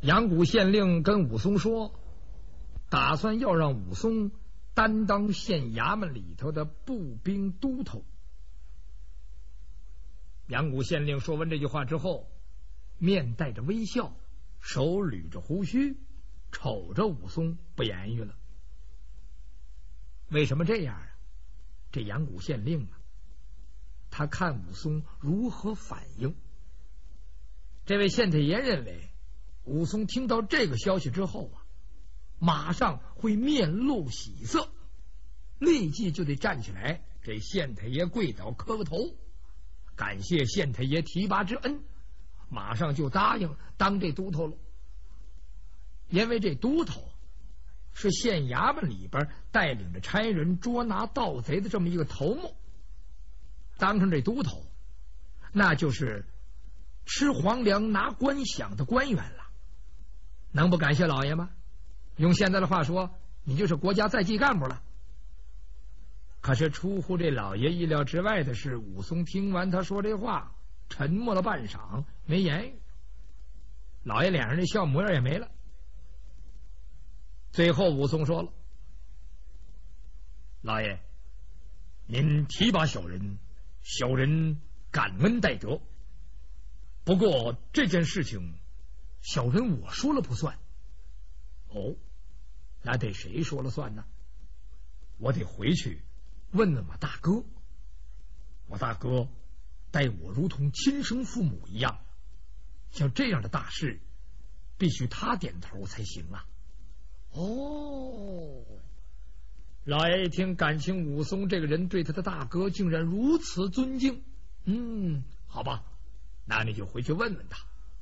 阳谷县令跟武松说，打算要让武松担当县衙门里头的步兵都头。阳谷县令说完这句话之后，面带着微笑，手捋着胡须，瞅着武松不言语了。为什么这样啊？这阳谷县令啊，他看武松如何反应。这位县太爷认为，武松听到这个消息之后啊，马上会面露喜色，立即就得站起来，给县太爷跪倒磕个头，感谢县太爷提拔之恩，马上就答应当这都头了。因为这都头是县衙门里边带领着差人捉拿盗贼的这么一个头目，当上这都头，那就是吃皇粮拿官饷的官员了，能不感谢老爷吗？用现在的话说，你就是国家在级干部了。可是出乎这老爷意料之外的是，武松听完他说这话，沉默了半晌，没言语。老爷脸上这笑模样也没了。最后武松说了：“老爷，您提拔小人，小人感恩戴德。不过这件事情，小人我说了不算。”哦，那得谁说了算呢？我得回去问问我大哥。我大哥待我如同亲生父母一样，像这样的大事，必须他点头才行啊。哦，老爷一听，感情武松这个人对他的大哥竟然如此尊敬。好吧，那你就回去问问他，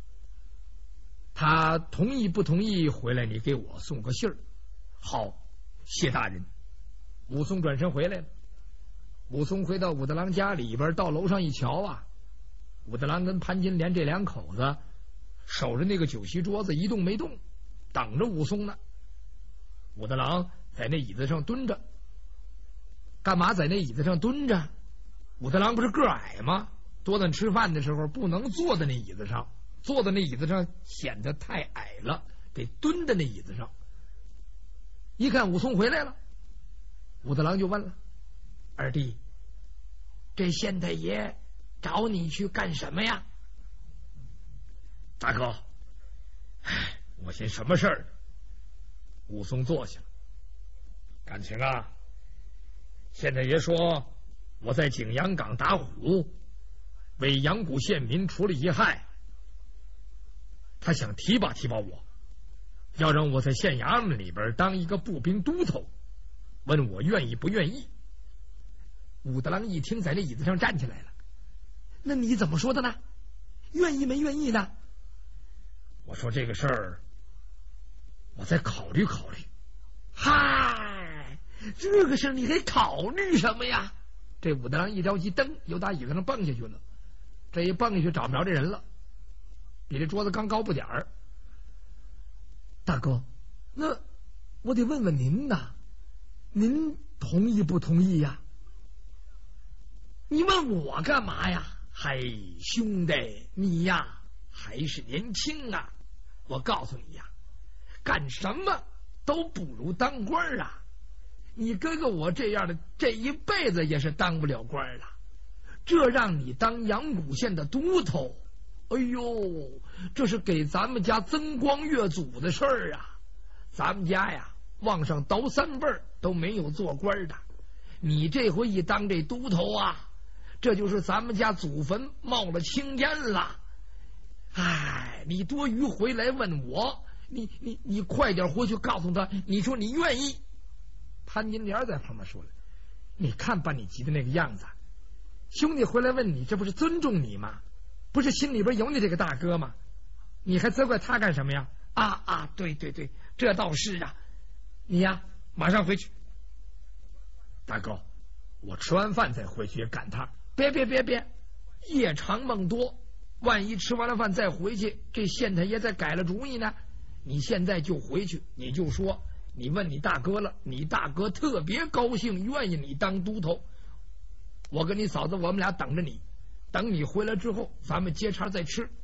他同意不同意，回来你给我送个信儿。好，谢大人。武松转身回来了。武松回到武大郎家里边，到楼上一瞧啊，武大郎跟潘金莲这两口子守着那个酒席桌子一动没动，等着武松呢。武大郎在那椅子上蹲着，干嘛在那椅子上蹲着？武大郎不是个矮吗？多咱吃饭的时候不能坐在那椅子上，坐在那椅子上显得太矮了，得蹲在那椅子上。一看武松回来了，武大郎就问了：“二弟，这县太爷找你去干什么呀？”大哥，我寻什么事儿？武松坐下了。感情啊，县太爷说我在景阳冈打虎，为阳谷县民除了一害，他想提拔提拔我，要让我在县衙门里边当一个步兵都头，问我愿意不愿意。武大郎一听，在那椅子上站起来了。那你怎么说的呢？愿意没愿意呢？我说这个事儿我再考虑考虑。嗨，这个事儿你还考虑什么呀？这武大郎一着急，噔，又打椅子上蹦下去了。这一蹦下去找不着这人了，比这桌子刚高不点儿。大哥，那我得问问您呐，您同意不同意呀？你问我干嘛呀？嗨，兄弟，你呀还是年轻啊！我告诉你呀，干什么都不如当官啊！你哥哥我这样的，这一辈子也是当不了官了。这让你当阳谷县的都头，哎呦，这是给咱们家增光越祖的事儿啊！咱们家呀，往上倒3辈儿都没有做官的，你这回一当这都头啊，这就是咱们家祖坟冒了青烟了。哎，你多余回来问我，你快点回去告诉他，你说你愿意。潘金莲在旁边说了：“你看把你急的那个样子，兄弟回来问你，这不是尊重你吗？不是心里边有你这个大哥吗？你还责怪他干什么呀？对对对，这倒是啊。你呀，马上回去。大哥，我吃完饭再回去也赶他。别，夜长梦多，万一吃完了饭再回去，这县太爷再改了主意呢？你现在就回去，你就说你问你大哥了，你大哥特别高兴，愿意你当都头。我跟你嫂子我们俩等着你，等你回来之后咱们接茬再吃。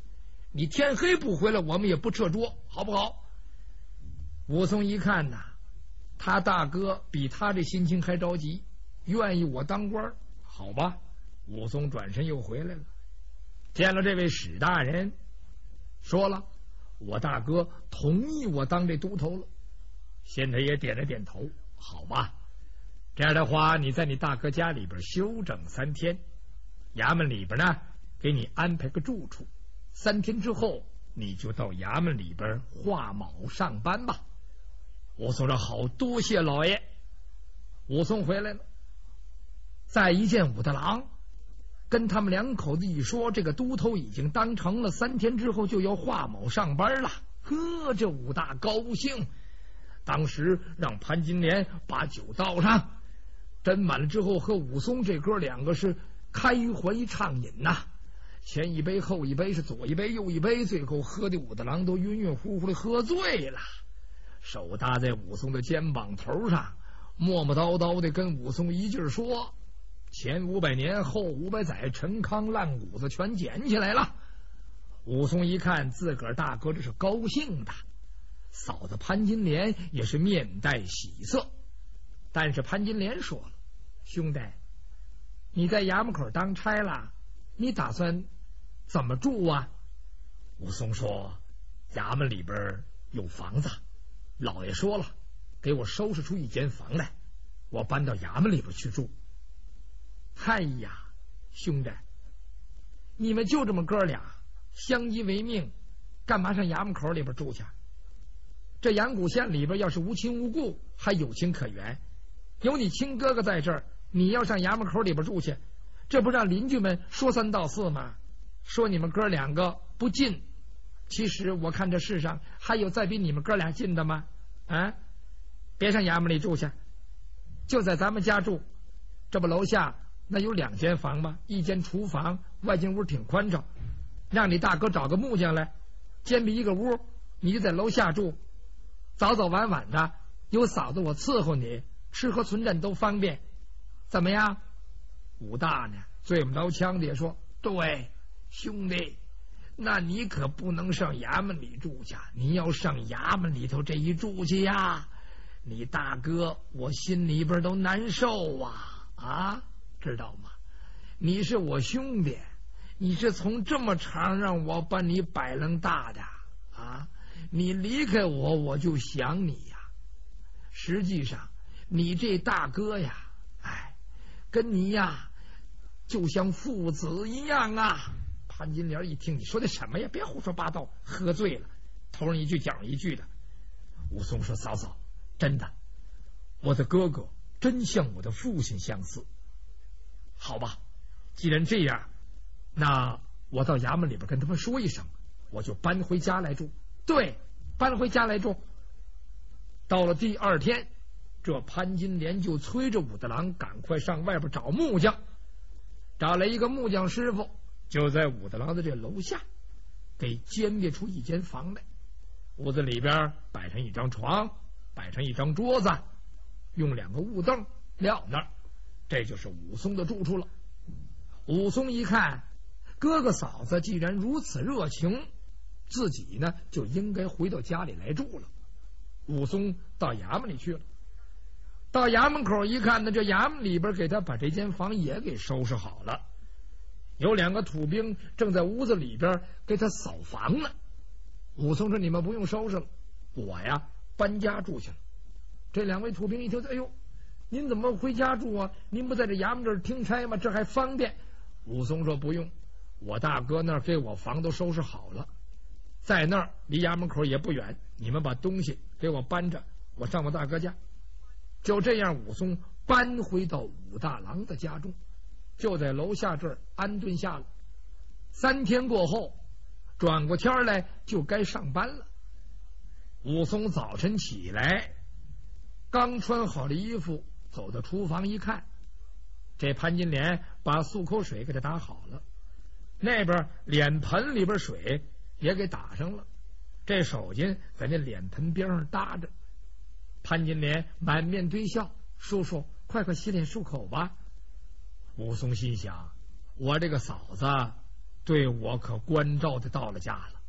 你天黑不回来，我们也不撤桌，好不好？武松一看呐，他大哥比他这心情还着急，愿意我当官，好吧。武松转身又回来了，见了这位史大人，说了，我大哥同意我当这都头了。县太爷点了点头，好吧，这样的话，你在你大哥家里边休整3天，衙门里边呢给你安排个住处，3天之后你就到衙门里边画卯上班吧。武松说好，多谢老爷。武松回来了，再一见武大郎，跟他们两口子一说，这个都头已经当成了，3天之后就要画卯上班了。呵，这武大高兴，当时让潘金莲把酒倒上，斟满了之后，和武松这哥两个是开怀畅饮呐，前一杯后一杯，是左一杯右一杯，最后喝的武大郎都晕晕乎乎的喝醉了，手搭在武松的肩膀头上，磨磨叨叨的跟武松一劲说，前500年后500载，陈康烂谷子全捡起来了。武松一看自个儿大哥这是高兴的，嫂子潘金莲也是面带喜色。但是潘金莲说了，兄弟，你在衙门口当差了，你打算怎么住啊？武松说，衙门里边有房子，老爷说了，给我收拾出一间房来，我搬到衙门里边去住。哎呀，兄弟，你们就这么哥俩相依为命，干嘛上衙门口里边住去？这阳谷县里边要是无亲无故，还有情可原，有你亲哥哥在这儿，你要上衙门口里边住去，这不让邻居们说3道4吗？说你们哥两个不近，其实我看这世上还有再比你们哥俩近的吗？啊，别上衙门里住去，就在咱们家住。这不楼下那有2间房吗？一间厨房，外间屋挺宽敞，让你大哥找个木匠来，煎饼一个屋，你就在楼下住，早早晚晚的有嫂子我伺候你，吃喝存枕都方便，怎么样？武大呢嘴不着腔的也说，对，兄弟，那你可不能上衙门里住去，你要上衙门里头这一住去呀，你大哥我心里边都难受啊，知道吗？你是我兄弟，你是从这么长让我把你摆楞大的啊，你离开我我就想你呀。实际上你这大哥呀，跟你呀就像父子一样啊。潘金莲一听，你说的什么呀？别胡说八道，喝醉了，头上一句脚上一句的。武松说，嫂嫂，真的，我的哥哥真像我的父亲相似。好吧，既然这样，那我到衙门里边跟他们说一声，我就搬回家来住。对，搬回家来住。到了第2天，这潘金莲就催着武大郎赶快上外边找木匠，找来一个木匠师傅，就在武大郎的这楼下给煎别出一间房来。屋子里边摆上一张床，摆上一张桌子，用2个雾灯撂那儿，这就是武松的住处了。武松一看，哥哥嫂子既然如此热情，自己呢就应该回到家里来住了。武松到衙门里去了，到衙门口一看呢，这衙门里边给他把这间房也给收拾好了，有2个土兵正在屋子里边给他扫房呢。武松说，你们不用收拾了，我呀搬家住去了。这2位土兵一听，哎呦，您怎么回家住啊？您不在这衙门这儿听差吗？这还方便。武松说，不用，我大哥那儿给我房都收拾好了，在那儿离衙门口也不远，你们把东西给我搬着，我上我大哥家。就这样，武松搬回到武大郎的家中，就在楼下这儿安顿下了。3天过后，转过天来就该上班了。武松早晨起来，刚穿好了衣服，走到厨房一看，这潘金莲把漱口水给他打好了，那边脸盆里边水也给打上了，这手巾在那脸盆边上搭着。潘金莲满面堆笑，叔叔快快洗脸漱口吧。武松心想，我这个嫂子对我可关照的到了家了，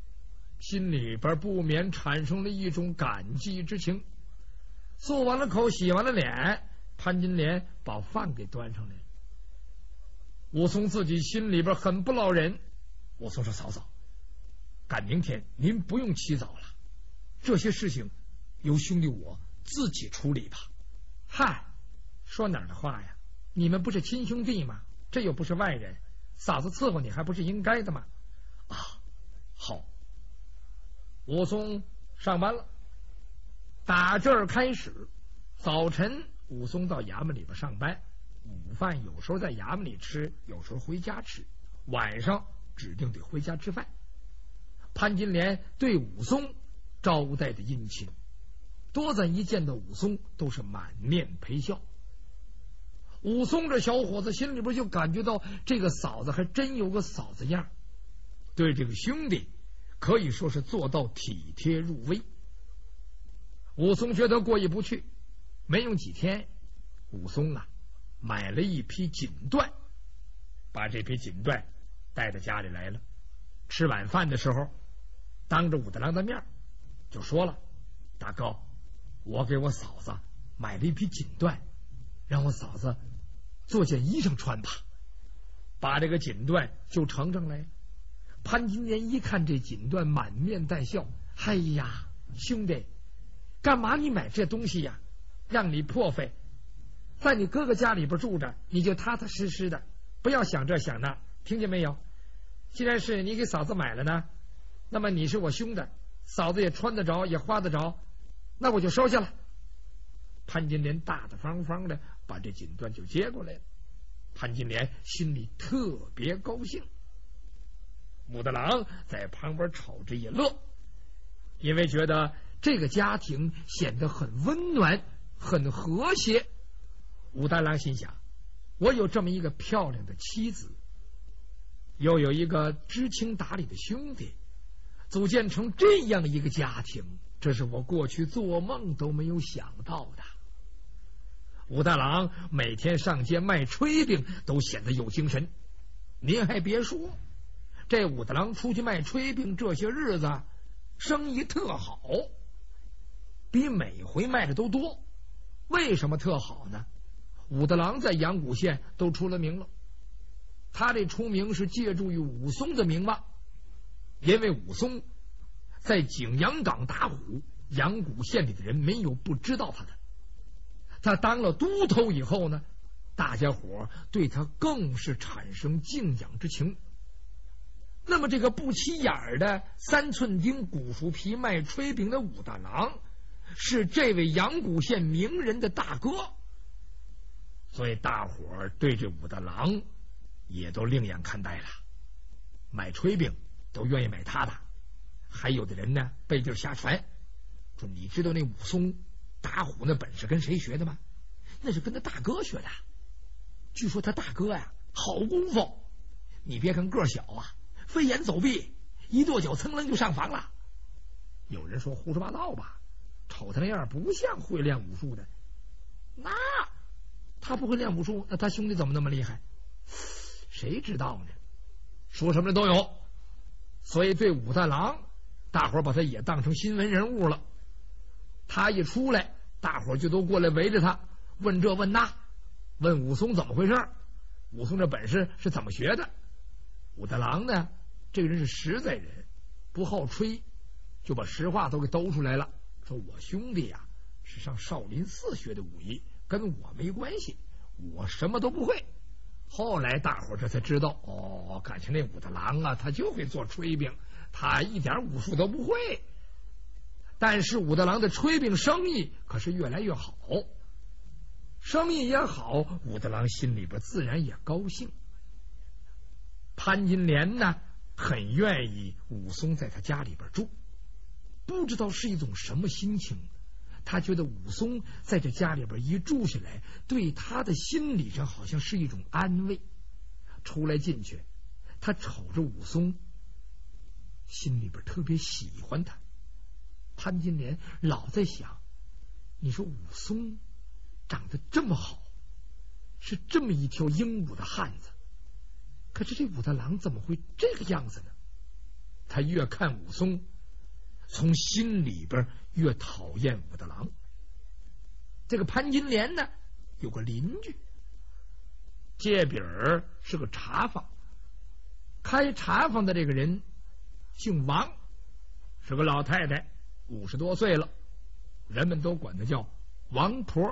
心里边不免产生了一种感激之情。漱完了口，洗完了脸，潘金莲把饭给端上来了。武松自己心里边很不落忍。武松说：“嫂嫂，赶明天您不用起早了，这些事情由兄弟我自己处理吧。”嗨，说哪儿的话呀？你们不是亲兄弟吗？这又不是外人，嫂子伺候你还不是应该的吗？啊，好。武松上班了，打这儿开始，早晨武松到衙门里边上班，午饭有时候在衙门里吃，有时候回家吃，晚上指定得回家吃饭。潘金莲对武松招待的殷勤，多咱一见到武松都是满面陪笑。武松这小伙子心里边就感觉到这个嫂子还真有个嫂子样，对这个兄弟可以说是做到体贴入微。武松觉得过意不去，没用几天，武松买了一匹锦缎，把这匹锦缎带到家里来了。吃晚饭的时候，当着武大郎的面就说了：“大哥，我给我嫂子买了一匹锦缎，让我嫂子做件衣裳穿吧。”把这个锦缎就呈上来。潘金莲一看这锦缎，满面带笑：“哎呀，兄弟，干嘛你买这东西呀？让你破费，在你哥哥家里边住着，你就踏踏实实的，不要想这想那，听见没有？既然是你给嫂子买了呢，那么你是我兄弟，嫂子也穿得着，也花得着，那我就收下了。”潘金莲大大方方的把这锦缎就接过来了。潘金莲心里特别高兴。武大郎在旁边瞅着也乐，因为觉得这个家庭显得很温暖，很和谐。武大郎心想：我有这么一个漂亮的妻子，又有一个知情达理的兄弟，组建成这样一个家庭，这是我过去做梦都没有想到的。武大郎每天上街卖炊饼都显得有精神。您还别说，这武大郎出去卖炊饼这些日子生意特好，比每回卖的都多。为什么特好呢？武大郎在阳谷县都出了名了，他这出名是借助于武松的名望，因为武松在景阳冈打虎，阳谷县里的人没有不知道他的。他当了都头以后呢，大家伙对他更是产生敬仰之情。那么这个不起眼的3寸丁古树皮卖炊饼的武大郎，是这位阳谷县名人的大哥，所以大伙对这武大郎也都另眼看待了，买炊饼都愿意买他的。还有的人呢背地瞎传，说你知道那武松打虎那本事跟谁学的吗？那是跟他大哥学的。据说他大哥呀好功夫，你别看个小飞檐走壁，一跺脚噌楞就上房了。有人说胡说八道吧，瞅他那样不像会练武术的。那他不会练武术，那他兄弟怎么那么厉害？谁知道呢？说什么的都有。所以对武大郎，大伙把他也当成新闻人物了。他一出来，大伙就都过来围着他，问这问那，问武松怎么回事，武松这本事是怎么学的。武大郎呢，这个人是实在人，不好吹，就把实话都给兜出来了，说我兄弟呀是上少林寺学的武艺，跟我没关系，我什么都不会。后来大伙这才知道，哦，感情那武大郎他就会做炊饼，他一点武术都不会。但是武大郎的炊饼生意可是越来越好，生意也好，武大郎心里边自然也高兴。潘金莲呢很愿意武松在他家里边住，不知道是一种什么心情，他觉得武松在这家里边一住下来，对他的心理上好像是一种安慰。出来进去，他瞅着武松，心里边特别喜欢他。潘金莲老在想，你说武松长得这么好，是这么一条英武的汉子，可是这武大郎怎么会这个样子呢？他越看武松， 从心里边越讨厌武大郎。这个潘金莲呢，有个邻居，借饼儿是个茶坊，开茶坊的这个人姓王，是个老太太，50多岁了，人们都管她叫王婆。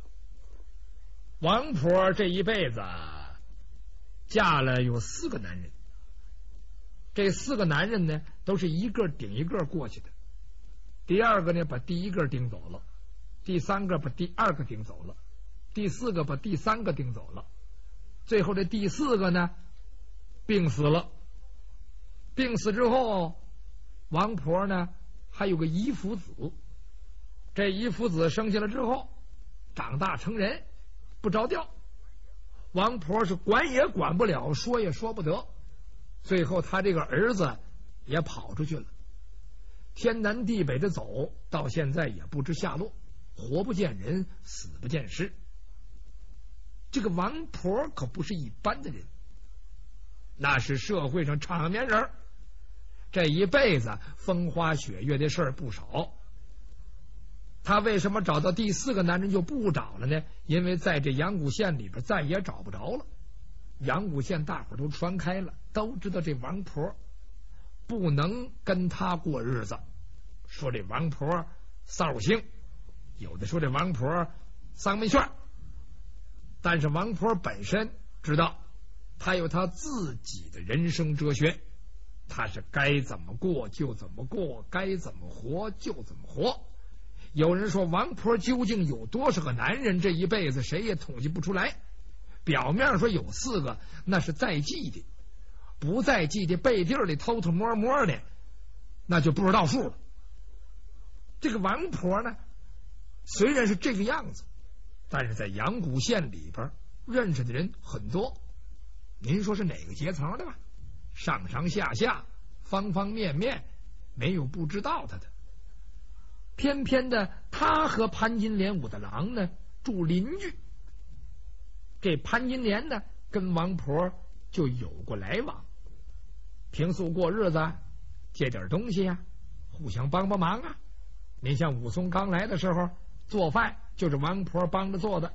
王婆这一辈子嫁了有4个男人，这4个男人呢，都是一个顶一个过去的。第2个呢，把第1个顶走了；第3个把第2个顶走了；第4个把第3个顶走了。最后这第4个呢，病死了。病死之后，王婆呢还有个姨夫子。这姨夫子生下来之后，长大成人，不着调。王婆是管也管不了，说也说不得。最后他这个儿子也跑出去了，天南地北的走，到现在也不知下落，活不见人，死不见尸。这个王婆可不是一般的人，那是社会上场面人，这一辈子风花雪月的事儿不少。他为什么找到第4个男人就不找了呢？因为在这阳谷县里边再也找不着了。阳谷县大伙都传开了，都知道这王婆不能跟他过日子，说这王婆骚性，有的说这王婆丧门旋。但是王婆本身知道，她有她自己的人生哲学，她是该怎么过就怎么过，该怎么活就怎么活。有人说王婆究竟有多少个男人，这一辈子谁也统计不出来。表面说有4个，那是在记的；不在记的，背地里偷偷摸摸的，那就不知道数了。这个王婆呢，虽然是这个样子，但是在阳谷县里边认识的人很多。您说是哪个阶层的吧？上上下下，方方面面，没有不知道他的。偏偏的，他和潘金莲、武大郎呢住邻居。这潘金莲呢，跟王婆就有过来往，平素过日子，借点东西啊，互相帮帮忙啊。您像武松刚来的时候，做饭就是王婆帮着做的。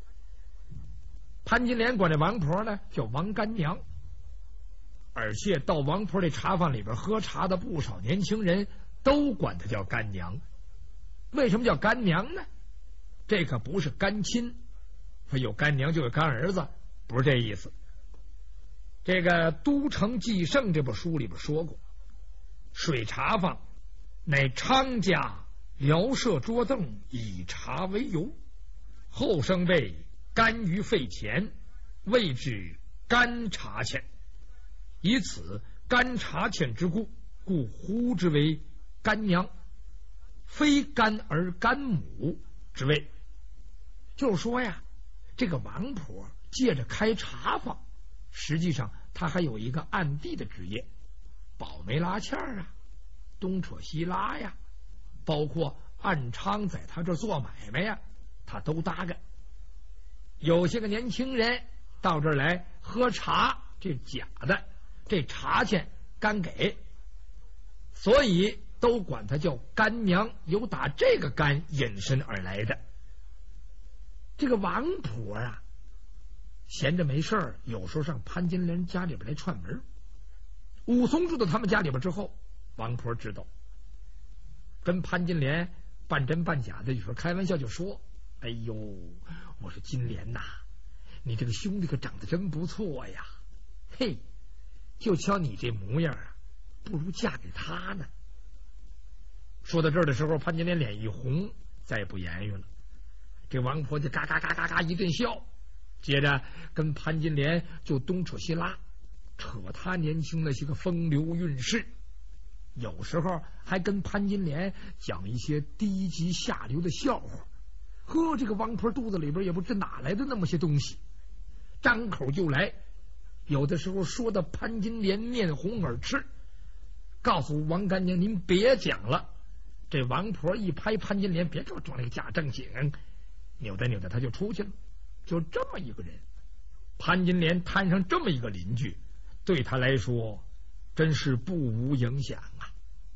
潘金莲管这王婆呢叫王干娘，而且到王婆这茶坊里边喝茶的不少年轻人都管她叫干娘。为什么叫干娘呢？这可不是干亲，说有干娘就有干儿子，不是这意思。这个《都城纪胜》这部书里边说过，水茶坊乃娼家聊设桌凳，以茶为由，后生辈甘于费钱，谓之干茶钱，以此干茶钱之故，故呼之为干娘，非干而干母之谓。就是说呀，这个王婆借着开茶坊，实际上她还有一个暗地的职业，保媒拉纤啊，东扯西拉呀，包括暗娼在她这做买卖呀，她都搭干。有些个年轻人到这儿来喝茶，这假的，这茶钱干给，所以都管她叫干娘，有打这个干引申而来的。这个王婆啊，闲着没事儿，有时候上潘金莲家里边来串门。武松住到他们家里边之后，王婆知道，跟潘金莲半真半假的，有时候开玩笑就说：“哎呦，我说金莲呐，你这个兄弟可长得真不错呀，嘿，就瞧你这模样啊，不如嫁给他呢。”说到这儿的时候，潘金莲脸一红，再也不言语了。这王婆就嘎嘎嘎嘎嘎一顿笑，接着跟潘金莲就东扯西拉，扯他年轻的些个风流韵事，有时候还跟潘金莲讲一些低级下流的笑话。呵，这个王婆肚子里边也不知哪来的那么些东西，张口就来，有的时候说的潘金莲面红耳赤，告诉王干娘您别讲了。这王婆一拍潘金莲，别给我装那个假正经，扭哒扭哒他就出去了。就这么一个人，潘金莲摊上这么一个邻居，对他来说真是不无影响啊。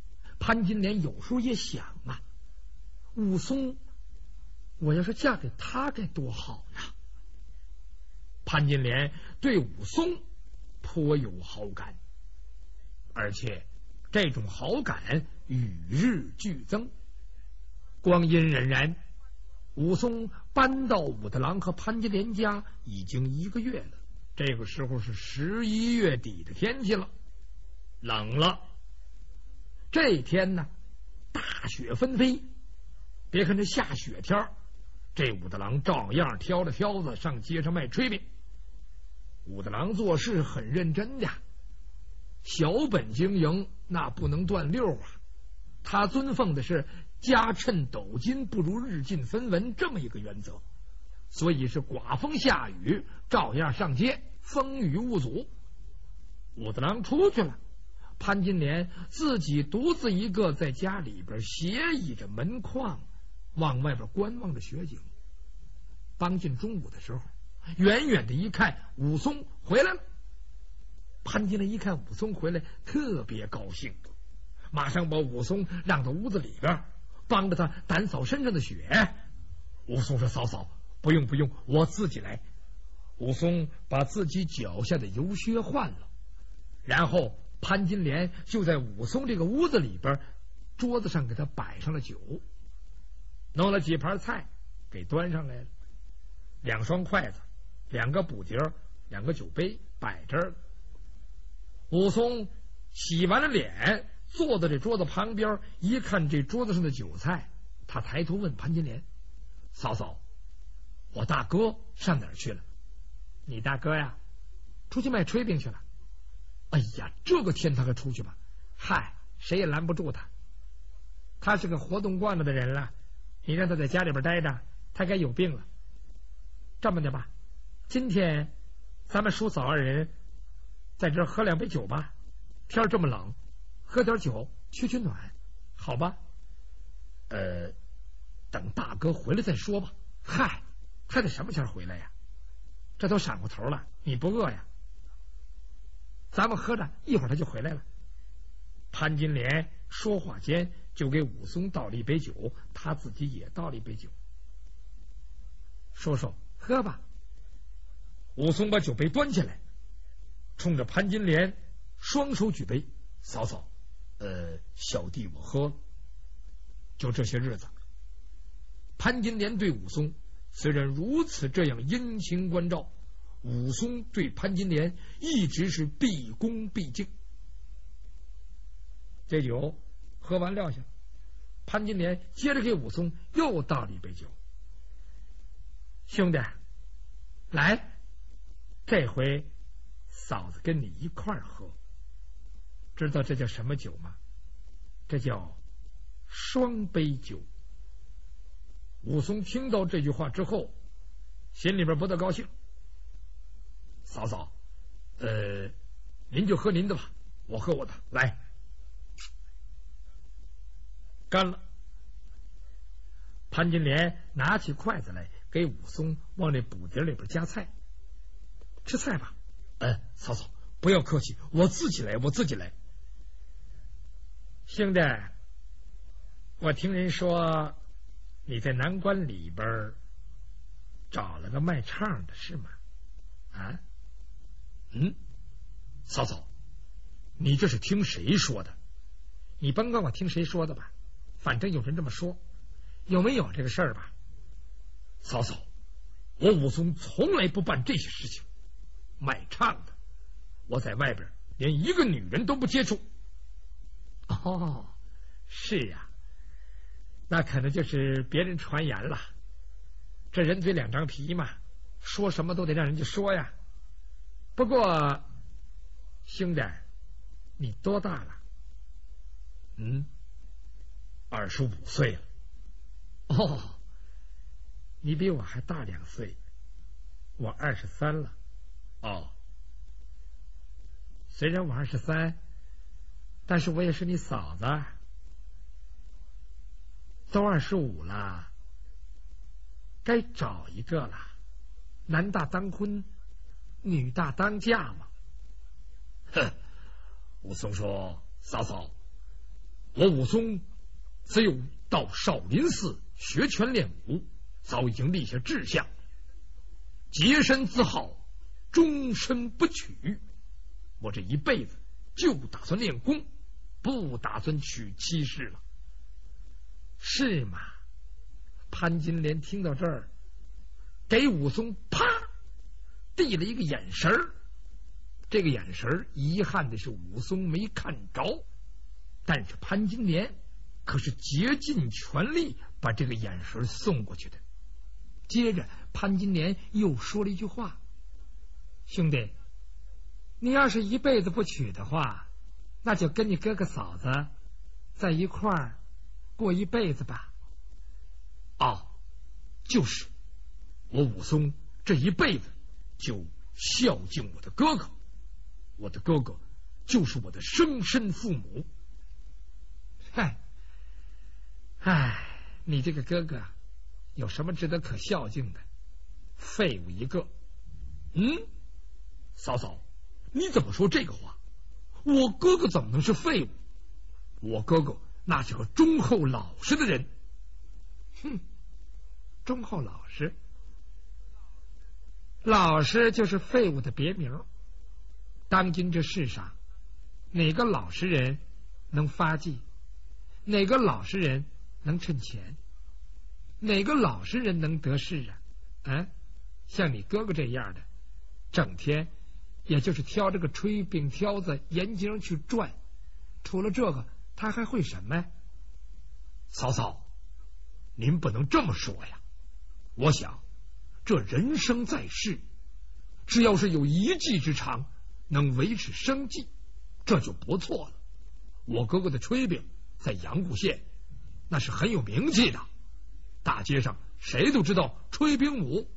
潘金莲有时候也想啊，武松，我要是嫁给他该多好呀！潘金莲对武松颇有好感，而且这种好感与日俱增。光阴荏苒，武松搬到武大郎和潘金莲家已经1个月了。这个时候是11月底的天气了，冷了。这天呢，大雪纷飞。别看这下雪天，这武大郎照样挑着挑子上街上卖炊饼。武大郎做事很认真的，小本经营那不能断溜啊。他尊奉的是家趁斗金不如日进分文这么一个原则，所以是刮风下雨照样上街，风雨无阻。武大郎出去了，潘金莲自己独自一个在家里边斜倚着门框，往外边观望着雪景。当近中午的时候，远远的一看，武松回来了。潘金莲一看武松回来，特别高兴，马上把武松让到屋子里边，帮着他掸扫身上的雪。武松说：“嫂嫂，不用不用，我自己来。”武松把自己脚下的油靴换了，然后潘金莲就在武松这个屋子里边桌子上给他摆上了酒，弄了几盘菜给端上来了，2双筷子，2个补碟，2个酒杯摆这儿。武松洗完了脸，坐在这桌子旁边，一看这桌子上的酒菜，他抬头问潘金莲：“嫂嫂，我大哥上哪儿去了？”“你大哥呀，出去卖炊饼去了。”“哎呀，这个天他还出去吧？嗨，谁也拦不住他。他是个活动惯了的人了，你让他在家里边待着，他该有病了。这么的吧，今天咱们叔嫂2人在这儿喝2杯酒吧，天这么冷，喝点酒取取暖，好吧？等大哥回来再说吧。”“嗨，他得什么前回来呀？这都闪过头了，你不饿呀？咱们喝着，一会儿他就回来了。”潘金莲说话间就给武松倒了1杯酒，他自己也倒了1杯酒。“叔叔，喝吧。”武松把酒杯端起来，冲着潘金莲双手举杯：“嫂嫂，小弟我喝了。”就这些日子，潘金莲对武松虽然如此这样殷勤关照，武松对潘金莲一直是毕恭毕敬。这酒喝完撂下，潘金莲接着给武松又倒了1杯酒：“兄弟，来，这回嫂子跟你一块儿喝。知道这叫什么酒吗？这叫双杯酒。”武松听到这句话之后，心里边不大高兴：“嫂嫂，您就喝您的吧，我喝我的。来，干了。”潘金莲拿起筷子来，给武松往那补碟里边夹菜：“吃菜吧。”“嫂嫂不要客气，我自己来，我自己来。”“兄弟，我听人说你在南关里边找了个卖唱的是吗？”“啊？嫂嫂，你这是听谁说的？”“你甭管我听谁说的吧，反正有人这么说，有没有这个事儿吧？”“嫂嫂，我武松从来不办这些事情，卖唱的，我在外边连一个女人都不接触。”“哦，是呀，那可能就是别人传言了。这人嘴2张皮嘛，说什么都得让人家说呀。不过兄弟，你多大了？”“25岁了。”“哦，你比我还大2岁，我23了。”“哦，虽然我23，但是我也是你嫂子。都25了，该找一个了。男大当婚，女大当嫁嘛。”“哼！”武松说：“嫂嫂， 我武松自幼到少林寺学拳练武，早已经立下志向，洁身自好，终身不娶。我这一辈子就打算练功，不打算娶妻室了。是吗？潘金莲听到这儿，给武松啪递了一个眼神儿。这个眼神儿，遗憾的是武松没看着，但是潘金莲可是竭尽全力把这个眼神送过去的。接着潘金莲又说了一句话：兄弟，你要是一辈子不娶的话，那就跟你哥哥嫂子在一块儿过一辈子吧。哦，就是我武松这一辈子就孝敬我的哥哥，我的哥哥就是我的生身父母。哎，你这个哥哥有什么值得可孝敬的？废物一个。嫂嫂，你怎么说这个话？我哥哥怎么能是废物？我哥哥那是个忠厚老实的人。忠厚老实，老实就是废物的别名。当今这世上，哪个老实人能发迹？哪个老实人能趁钱？哪个老实人能得势啊？像你哥哥这样的，整天也就是挑这个炊饼挑子沿街上去转，除了这个他还会什么呀？嫂嫂，您不能这么说呀。我想这人生在世，只要是有一技之长，能维持生计，这就不错了。我哥哥的炊饼在阳谷县那是很有名气的，大街上谁都知道炊饼舞。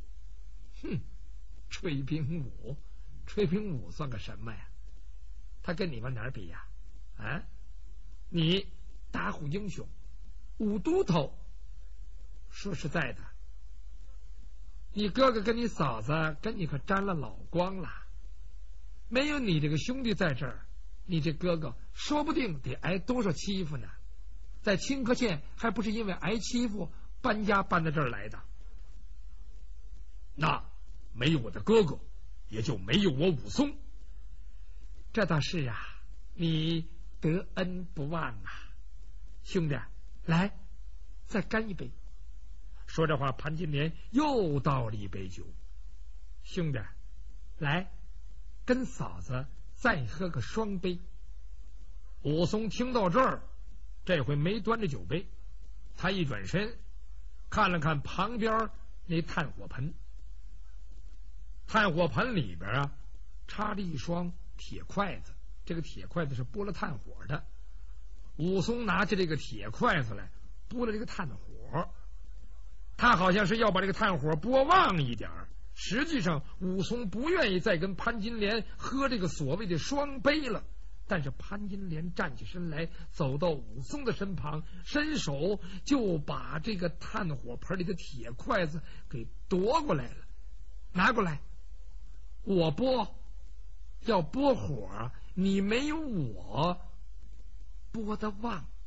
炊饼舞，炊饼舞算个什么呀？他跟你们哪儿比呀？你打虎英雄，舞都头。说实在的，你哥哥跟你嫂子跟你可沾了老光了。没有你这个兄弟在这儿，你这哥哥说不定得挨多少欺负呢。在清河县还不是因为挨欺负搬家搬到这儿来的。那没有我的哥哥，也就没有我武松。这倒是啊，你得恩不忘啊。兄弟，来，再干一杯。说这话，潘金莲又倒了一杯酒。兄弟，来，跟嫂子再喝个双杯。武松听到这儿，这回没端着酒杯，他一转身看了看旁边那炭火盆，炭火盆里边插着一双铁筷子，这个铁筷子是拨了炭火的。武松拿起这个铁筷子来拨了这个炭火，他好像是要把这个炭火拨旺一点，实际上武松不愿意再跟潘金莲喝这个所谓的双杯了。但是潘金莲站起身来，走到武松的身旁，伸手就把这个炭火盆里的铁筷子给夺过来了。拿过来，我拨，要拨火，你没有我拨得旺。